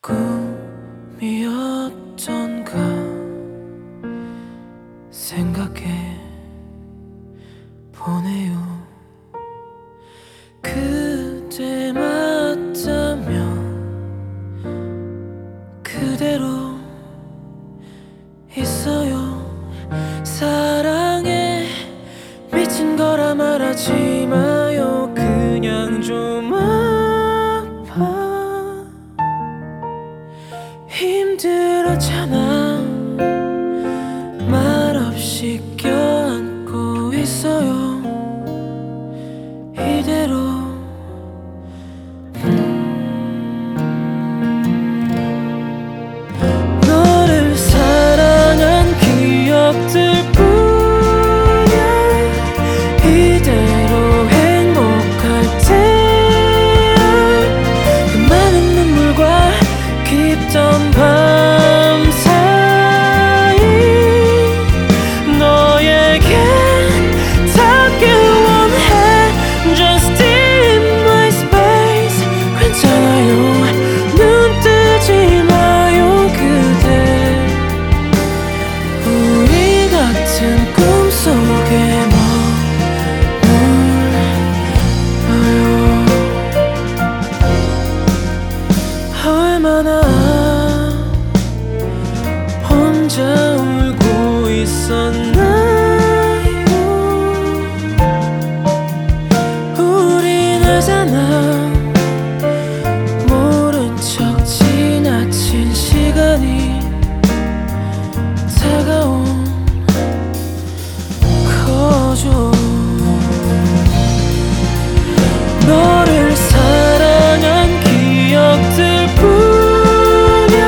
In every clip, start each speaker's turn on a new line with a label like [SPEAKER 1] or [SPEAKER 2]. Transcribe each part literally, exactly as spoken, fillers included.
[SPEAKER 1] 꿈이었던가 생각해 보네요. 그대 맞다면 그대로 있어요. 사랑에 미친 거라 말하지 마요. 그냥 좀 아파. 힘들었잖아. 말없이 껴안고 있어요. 이대로 너를 사랑한 기억들 뿐이야. 이대로 행복할 때야. 그 많은 눈물과 깊던 밤 사이 너에게 닿길 원해. Just in my space. 괜찮아요. 눈 뜨지 마요 그대. 우리 같은 꿈속에 머물러요. 얼마나 혼자 울고 있었나요? 우린 알잖아. 모른 척 지나친 시간이 다가온 거죠. 너를 사랑한 기억들 뿐이야.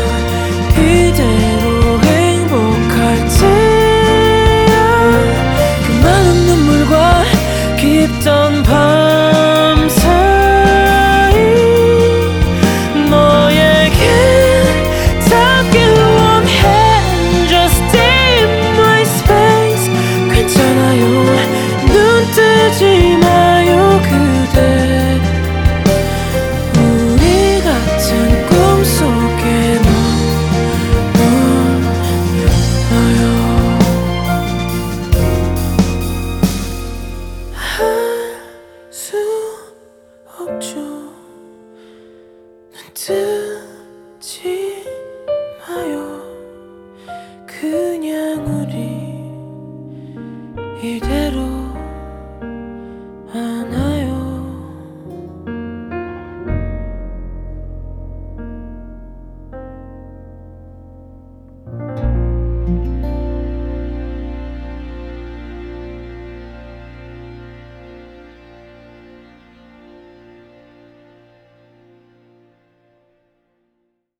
[SPEAKER 1] 이대로 행복할 때야. 그 많은 눈물과 깊던 밤 사이 너에게 닿길 원해. Just in my space. 괜찮아요. 눈 뜨지 마요 그대. 우리 같은 꿈속에 머물러요. 할 수 없죠. 눈 뜨